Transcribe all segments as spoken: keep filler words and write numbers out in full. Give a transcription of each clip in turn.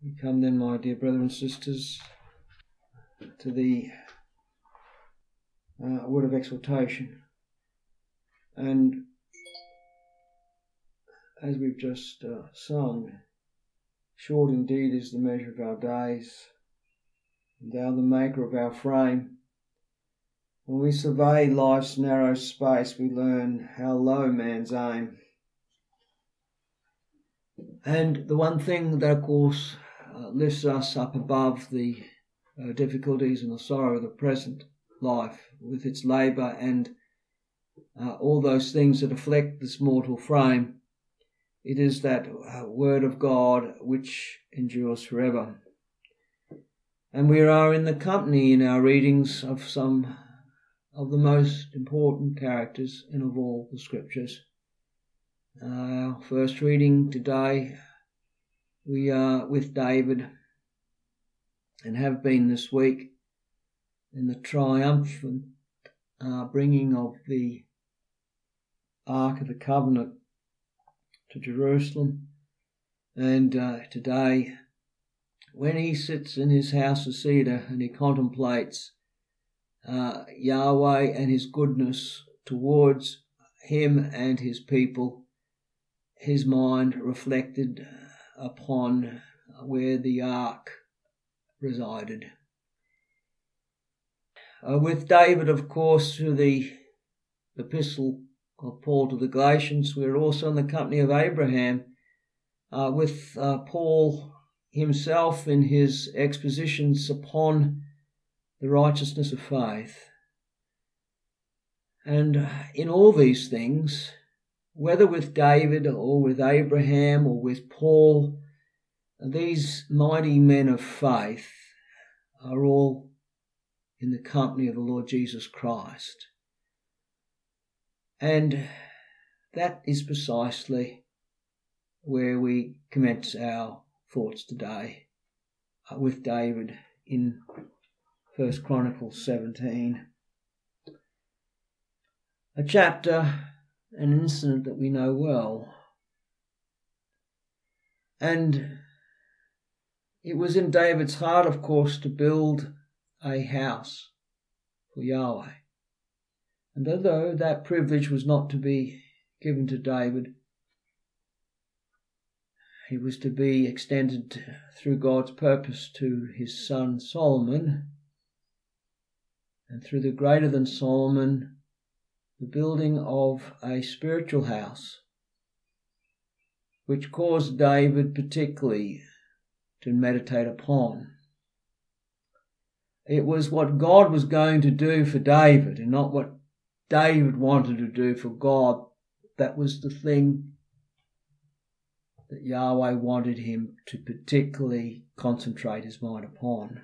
We come then, my dear brothers and sisters, to the uh, word of exhortation. And as we've just uh, sung, short indeed is the measure of our days, and thou the maker of our frame. When we survey life's narrow space, we learn how low man's aim. And the one thing that, of course, uh, lifts us up above the uh, difficulties and the sorrow of the present life, with its labour and uh, all those things that afflict this mortal frame, it is that uh, word of God which endures forever. And we are in the company in our readings of some of the most important characters in of all the scriptures. Our first reading today, we are with David and have been this week in the triumphant uh, bringing of the Ark of the Covenant to Jerusalem. And uh, today, when he sits in his house of cedar and he contemplates uh, Yahweh and his goodness towards him and his people, his mind reflected upon where the ark resided. Uh, with David, of course, through the epistle of Paul to the Galatians, we're also in the company of Abraham, uh, with uh, Paul himself in his expositions upon the righteousness of faith. And in all these things, whether with David or with Abraham or with Paul, these mighty men of faith are all in the company of the Lord Jesus Christ. And that is precisely where we commence our thoughts today, uh, with David in First Chronicles seventeen. A chapter, an incident that we know well. And it was in David's heart, of course, to build a house for Yahweh. And although that privilege was not to be given to David, it was to be extended through God's purpose to his son Solomon, and through the greater than Solomon, the building of a spiritual house, which caused David particularly to meditate upon. It was what God was going to do for David and not what David wanted to do for God. That was the thing that Yahweh wanted him to particularly concentrate his mind upon.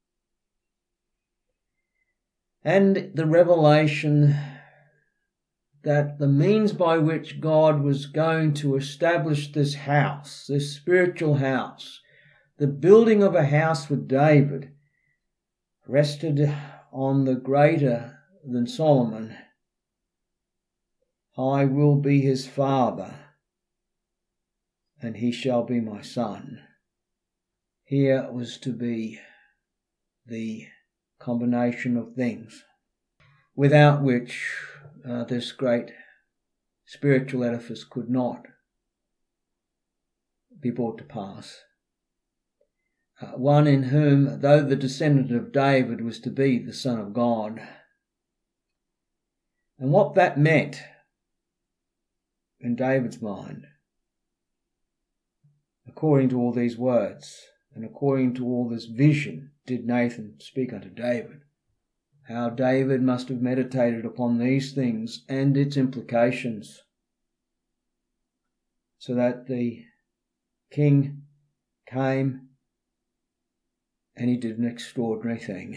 And the revelation that the means by which God was going to establish this house, this spiritual house, the building of a house for David, rested on the greater than Solomon. I will be his father, and he shall be my son. Here was to be the combination of things, without which uh, this great spiritual edifice could not be brought to pass. Uh, one in whom, though the descendant of David, was to be the Son of God. And what that meant in David's mind, according to all these words, and according to all this vision, did Nathan speak unto David. How David must have meditated upon these things and its implications, so that the king came and he did an extraordinary thing.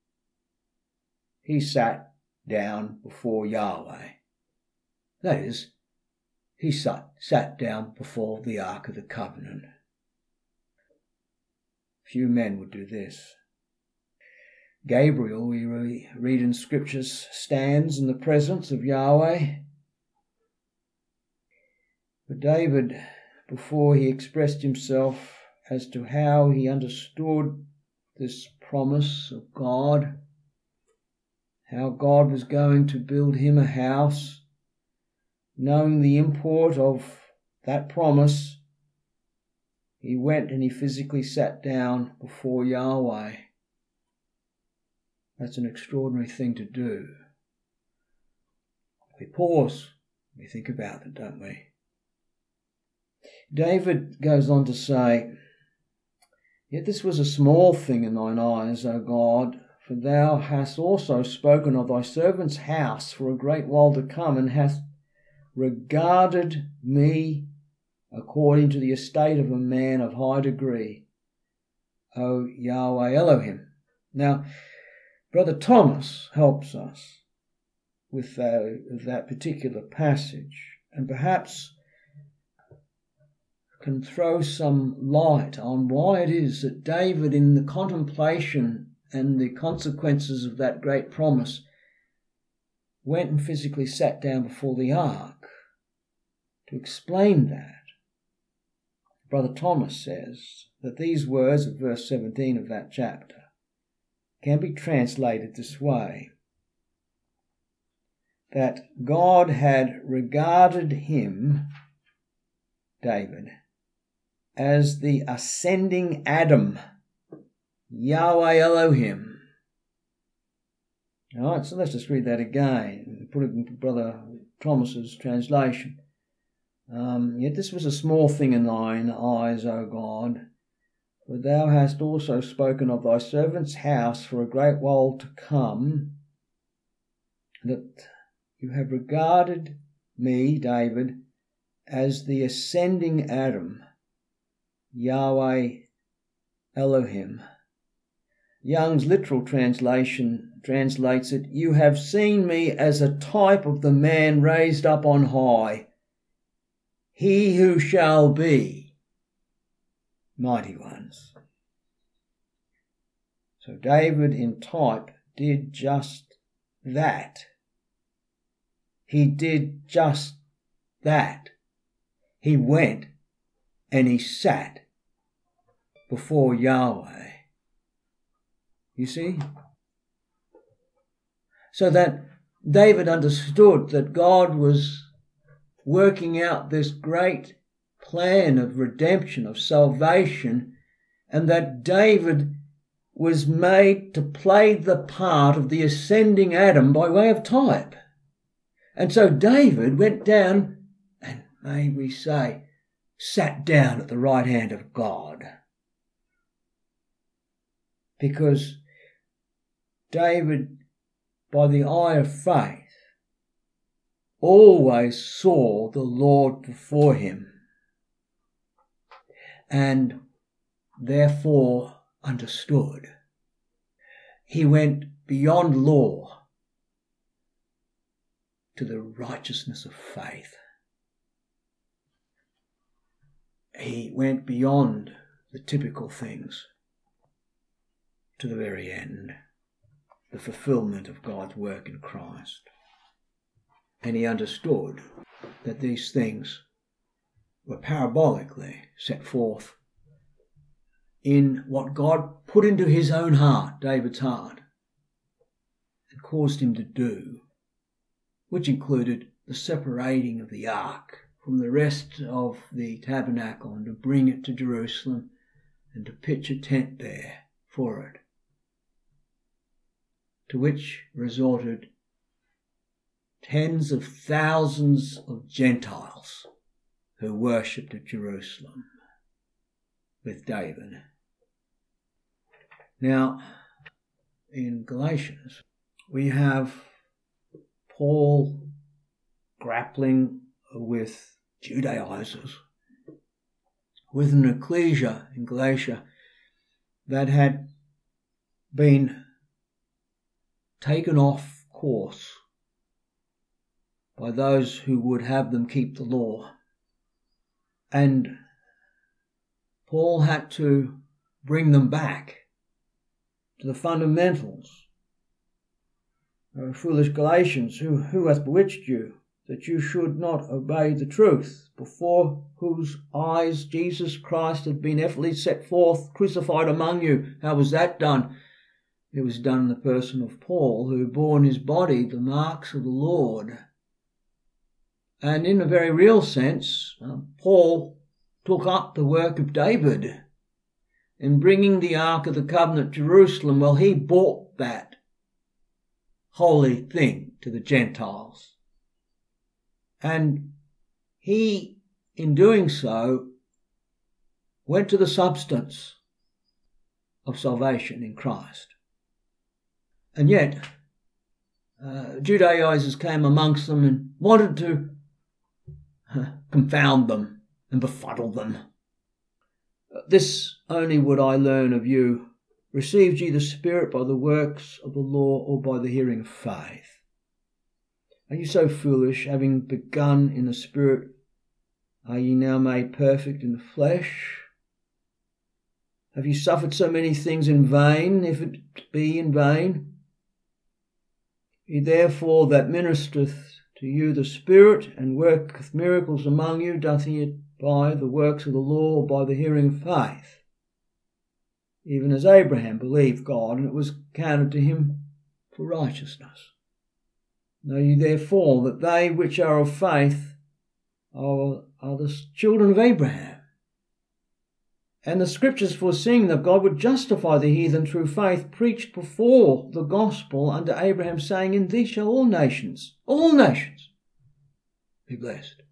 He sat down before Yahweh. That is, he sat, sat down before the Ark of the Covenant. Few men would do this. Gabriel, we read in scriptures, stands in the presence of Yahweh. But David, before he expressed himself as to how he understood this promise of God, how God was going to build him a house. Knowing the import of that promise, he went and he physically sat down before Yahweh. That's an extraordinary thing to do. We pause, we think about it, don't we? David goes on to say, "Yet this was a small thing in thine eyes, O God, for thou hast also spoken of thy servant's house for a great while to come, and hast regarded me according to the estate of a man of high degree, O Yahweh Elohim." Now, Brother Thomas helps us with that, that particular passage, and perhaps can throw some light on why it is that David, in the contemplation and the consequences of that great promise, went and physically sat down before the ark. To explain that, Brother Thomas says that these words of verse seventeen of that chapter can be translated this way: that God had regarded him, David, as the ascending Adam, Yahweh Elohim. All right, so let's just read that again, put it into Brother Thomas's translation. Um, Yet this was a small thing in thine eyes, O God, for thou hast also spoken of thy servant's house for a great while to come, that you have regarded me, David, as the ascending Adam, Yahweh Elohim. Young's literal translation translates it, "You have seen me as a type of the man raised up on high, he who shall be mighty ones." So David in type did just that. He did just that. He went and he sat before Yahweh. You see? So that David understood that God was working out this great plan of redemption, of salvation, and that David was made to play the part of the ascending Adam by way of type. And so David went down and, may we say, sat down at the right hand of God. Because David, by the eye of faith, always saw the Lord before him, and therefore understood. He went beyond law to the righteousness of faith. He went beyond the typical things to the very end, the fulfillment of God's work in Christ. And he understood that these things were parabolically set forth in what God put into his own heart, David's heart, and caused him to do, which included the separating of the ark from the rest of the tabernacle and to bring it to Jerusalem and to pitch a tent there for it, to which resorted tens of thousands of Gentiles who worshipped at Jerusalem with David. Now, in Galatians, we have Paul grappling with Judaizers, with an ecclesia in Galatia that had been taken off course by those who would have them keep the law. And Paul had to bring them back to the fundamentals. Oh, foolish Galatians, who, who hath bewitched you, that you should not obey the truth, before whose eyes Jesus Christ had been evidently set forth, crucified among you. How was that done? It was done in the person of Paul, who bore in his body the marks of the Lord. And in a very real sense, uh, Paul took up the work of David in bringing the Ark of the Covenant to Jerusalem. Well, he brought that holy thing to the Gentiles. And he, in doing so, went to the substance of salvation in Christ. And yet, uh, Judaizers came amongst them and wanted to uh, confound them and befuddle them. This only would I learn of you. Received ye the Spirit by the works of the law or by the hearing of faith? Are you so foolish, having begun in the Spirit, are ye now made perfect in the flesh? Have you suffered so many things in vain, if it be in vain? He therefore that ministereth to you the Spirit, and worketh miracles among you, doth he it by the works of the law or by the hearing of faith? Even as Abraham believed God, and it was counted to him for righteousness. Know ye therefore that they which are of faith are, are the children of Abraham. And the scriptures foreseeing that God would justify the heathen through faith preached before the gospel unto Abraham, saying, in thee shall all nations, all nations, be blessed.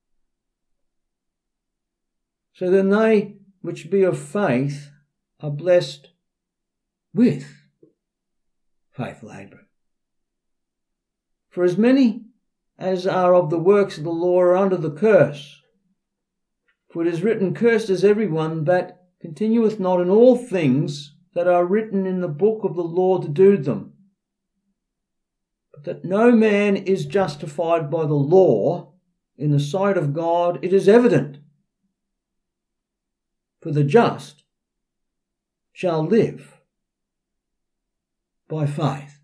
So then they which be of faith are blessed with faithful Abraham. For as many as are of the works of the law are under the curse. For it is written, cursed is every one that continueth not in all things that are written in the book of the law to do them. But that no man is justified by the law in the sight of God, it is evident. For the just shall live by faith.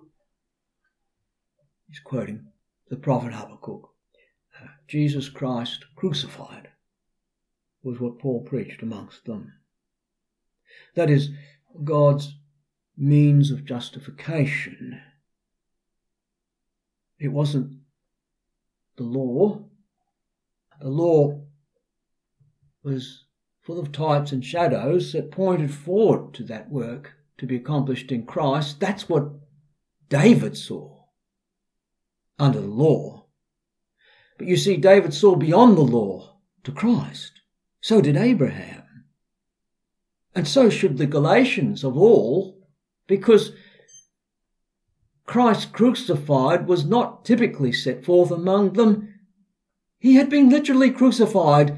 He's quoting the prophet Habakkuk. Uh, Jesus Christ crucified was what Paul preached amongst them. That is God's means of justification. It wasn't the law. The law was full of types and shadows that pointed forward to that work to be accomplished in Christ. That's what David saw under the law. But you see, David saw beyond the law to Christ. So did Abraham. And so should the Galatians of all, because Christ crucified was not typically set forth among them. He had been literally crucified,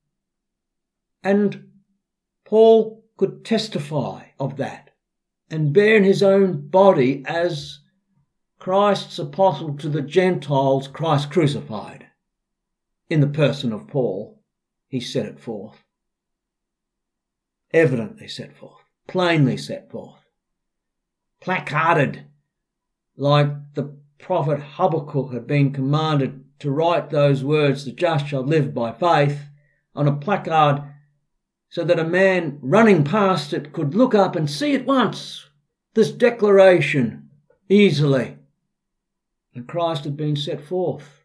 and Paul could testify of that and bear in his own body as Christ's apostle to the Gentiles, Christ crucified. In the person of Paul, he set it forth. Evidently set forth, plainly set forth, placarded like the prophet Habakkuk had been commanded to write those words, the just shall live by faith, on a placard so that a man running past it could look up and see at once this declaration easily. And Christ had been set forth,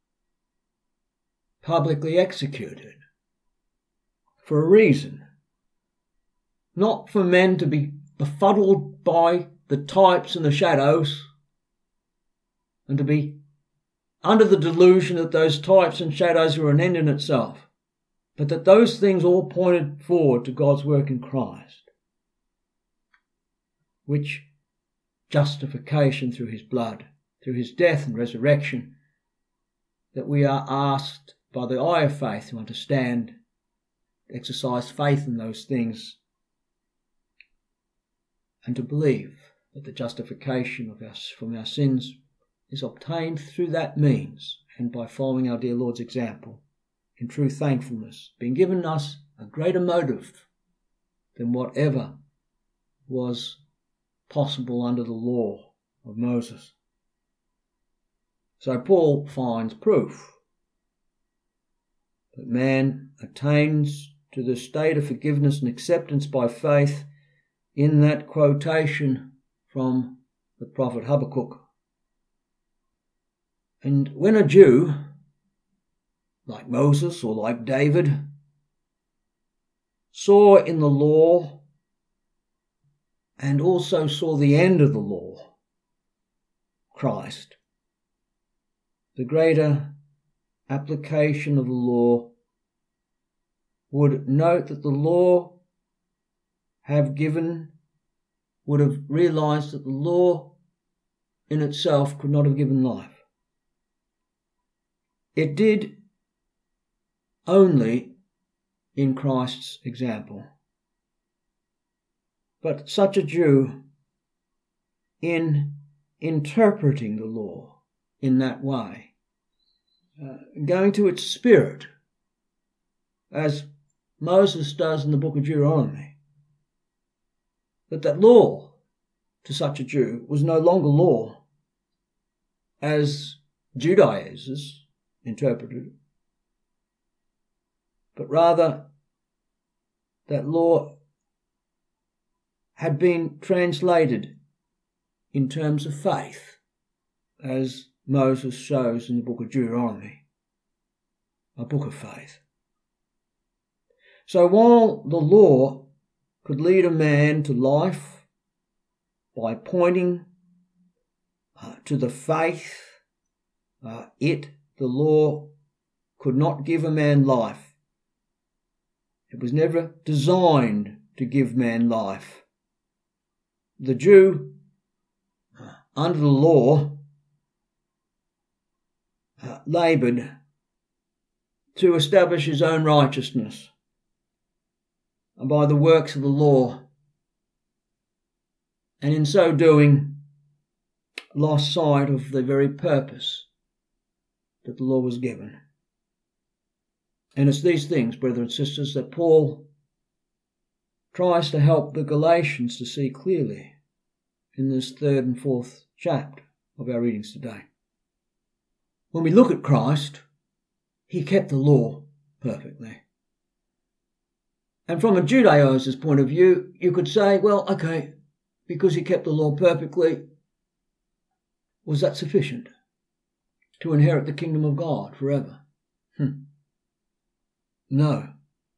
publicly executed, for a reason. Not for men to be befuddled by the types and the shadows, and to be under the delusion that those types and shadows were an end in itself, but that those things all pointed forward to God's work in Christ, which justification through his blood, through his death and resurrection, that we are asked by the eye of faith to understand, exercise faith in those things, and to believe that the justification of us from our sins is obtained through that means and by following our dear Lord's example in true thankfulness, being given us a greater motive than whatever was possible under the law of Moses. So Paul finds proof that man attains to the state of forgiveness and acceptance by faith in that quotation from the prophet Habakkuk. And when a Jew, like Moses or like David, saw in the law and also saw the end of the law, Christ, the greater application of the law would note that the law have given, would have realized that the law in itself could not have given life. It did only in Christ's example. But such a Jew, in interpreting the law in that way, uh, going to its spirit, as Moses does in the book of Deuteronomy, that that law to such a Jew was no longer law as Judaizers interpreted it, but rather that law had been translated in terms of faith, as Moses shows in the book of Deuteronomy, a book of faith. So while the law could lead a man to life by pointing uh, to the faith, uh, it, the law, could not give a man life. It was never designed to give man life. The Jew, uh, under the law, uh, laboured to establish his own righteousness, and by the works of the law, and in so doing lost sight of the very purpose that the law was given. And it's these things, brothers and sisters, that Paul tries to help the Galatians to see clearly in this third and fourth chapter of our readings today. When we look at Christ, he kept the law perfectly. And from a Judaizer's point of view, you could say, well, okay, because he kept the law perfectly, was that sufficient to inherit the kingdom of God forever? Hmm. No.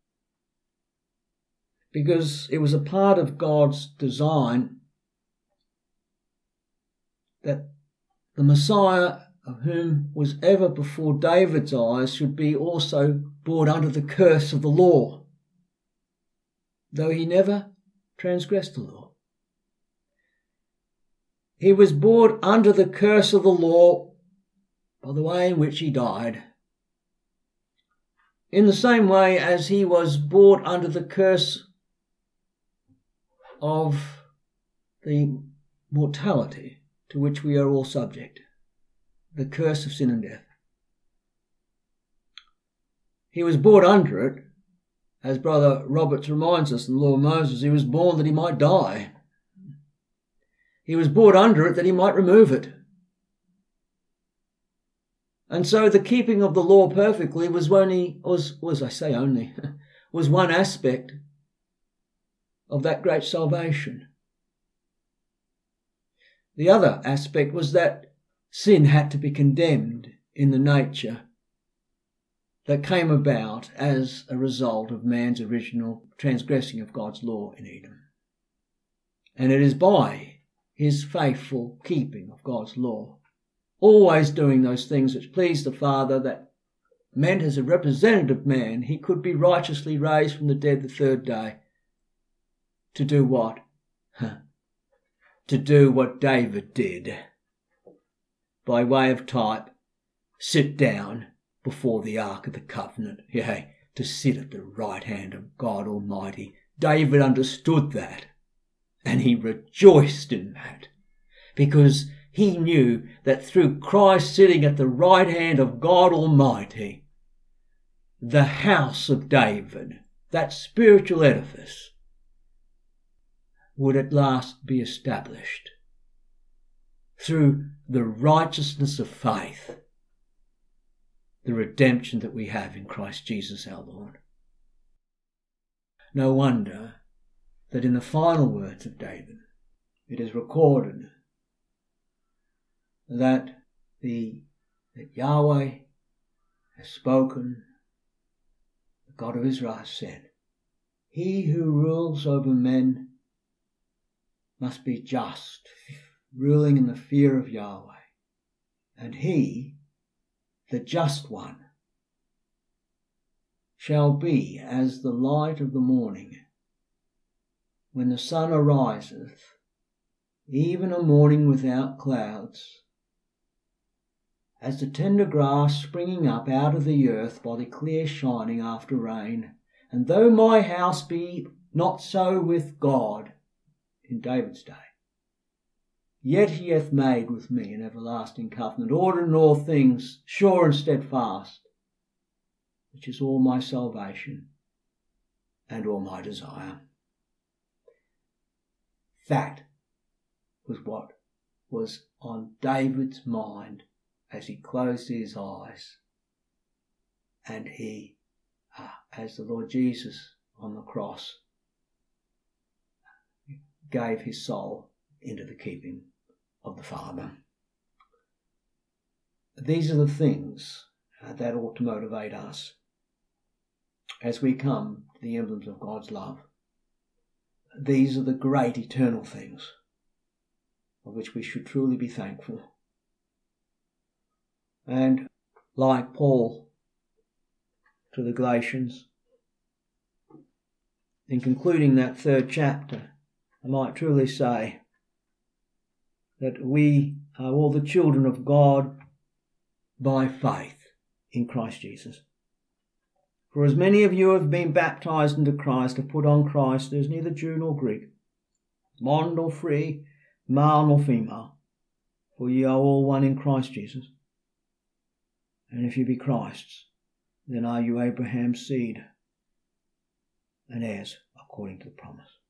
Because it was a part of God's design that the Messiah, of whom was ever before David's eyes, should be also brought under the curse of the law, though he never transgressed the law. He was brought under the curse of the law by the way in which he died, in the same way as he was brought under the curse of the mortality to which we are all subject, the curse of sin and death. He was brought under it, as Brother Roberts reminds us in the Law of Moses. He was born that he might die. He was brought under it that he might remove it. And so the keeping of the law perfectly was only, was, was I say only, was one aspect of that great salvation. The other aspect was that sin had to be condemned in the nature that came about as a result of man's original transgressing of God's law in Eden. And it is by his faithful keeping of God's law, always doing those things which pleased the Father, that meant as a representative man he could be righteously raised from the dead the third day. To do what? Huh. To do what David did. By way of type, sit down before the Ark of the Covenant, yea, to sit at the right hand of God Almighty. David understood that, and he rejoiced in that, because he knew that through Christ sitting at the right hand of God Almighty, the house of David, that spiritual edifice, would at last be established through the righteousness of faith, the redemption that we have in Christ Jesus our Lord. No wonder that in the final words of David, it is recorded that the that Yahweh has spoken, the God of Israel has said, he who rules over men must be just, ruling in the fear of Yahweh. And he, the just one, shall be as the light of the morning, when the sun ariseth, even a morning without clouds, as the tender grass springing up out of the earth by the clear shining after rain. And though my house be not so with God in David's day, yet he hath made with me an everlasting covenant, ordered in all things, sure and steadfast, which is all my salvation and all my desire. That was what was on David's mind as he closed his eyes and he, ah, as the Lord Jesus on the cross, gave his soul into the keeping of the Father. These are the things uh, that ought to motivate us as we come to the emblems of God's love. These are the great eternal things of which we should truly be thankful. And like Paul to the Galatians, in concluding that third chapter, I might truly say that we are all the children of God by faith in Christ Jesus. For as many of you have been baptized into Christ, have put on Christ, there is neither Jew nor Greek, bond nor free, male nor female, for ye are all one in Christ Jesus. And if you be Christ's, then are you Abraham's seed and heirs according to the promise.